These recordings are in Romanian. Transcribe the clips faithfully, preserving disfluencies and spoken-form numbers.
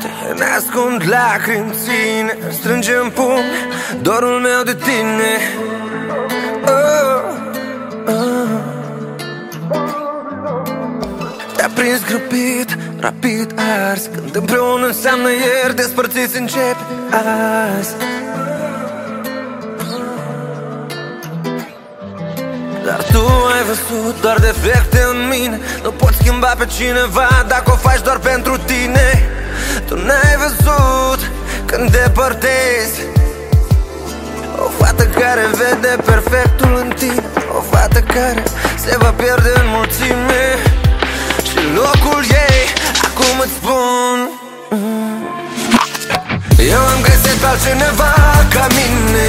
noapte ne ascund lacrimi, ține, strângem pumni dorul meu de tine. oh, oh. Te-a prins grăbit, rapid ars, când împreună înseamnă ieri, despărțiți începe azi. Dar tu ai văzut doar defecte în mine. Nu poți schimba pe cineva dacă o faci doar pentru tine. Tu n-ai văzut când depărtezi o fată care vede perfectul în tine, o fată care se va pierde în mulțime. Și locul ei, acum îți spun, eu am găsit pe altcineva ca mine.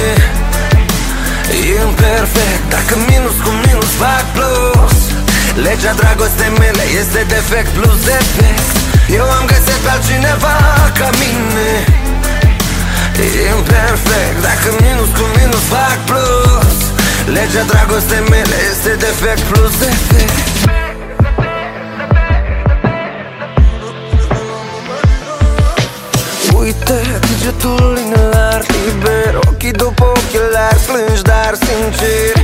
Imperfect, dacă minus cu minus fac plus. Legea dragostei mele este defect plus defect. Eu am găsit pe altcineva ca mine. Imperfect, dacă minus cu minus fac plus. Legea dragostei mele este defect plus defect. Uite, degetul inelar, liber, ochii după ochelari, plângi dar sincer.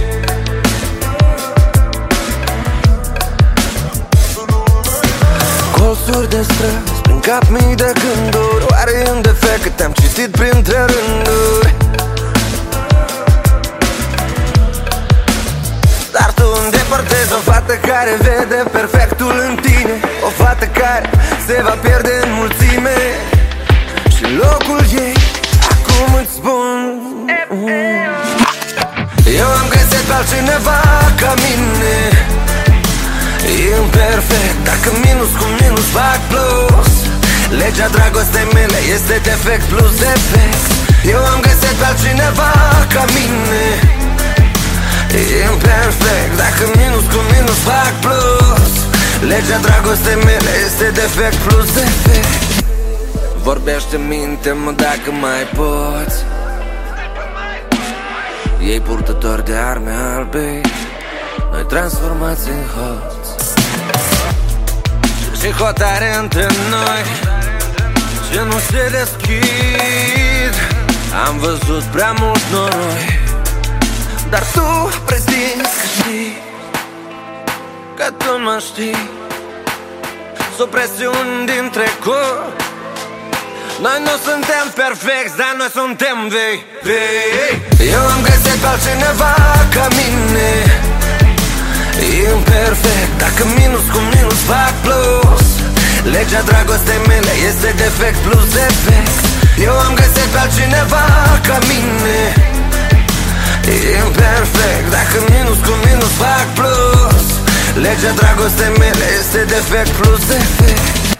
Colțuri de străzi, prin cap mii de gânduri. Oare e un defect că te-am citit printre rânduri? Dar tu îndepărtezi o fată care vede perfectul în tine, o fată care se va pierde în mulțime. Și locul ei, acum îți spun, eu am găsit pe altcineva ca mine. Imperfect, dacă minus cu minus fac plus. Legea dragostei mele este defect plus defect. Eu am găsit pe altcineva ca mine. Imperfect, dacă minus cu minus fac plus. Legea dragostei mele este defect plus defect. Vorbește, minte-mă dacă mai poți. Ei purtători de arme albe, noi transformați în hoți. Și hotare între noi ce nu se deschid. Am văzut prea mult noroi, dar tu prezinți că știi, că tu mă știi. Supresiuni din trecut. Noi nu suntem perfecți, dar noi suntem vei, vei. Eu am găsit pe altcineva ca mine. Imperfect, dacă minus cu minus fac plus. Legea dragostei mele este defect plus defect. Eu am găsit pe altcineva ca mine. Imperfect, dacă minus cu minus fac plus. Legea dragostei mele este defect plus defect.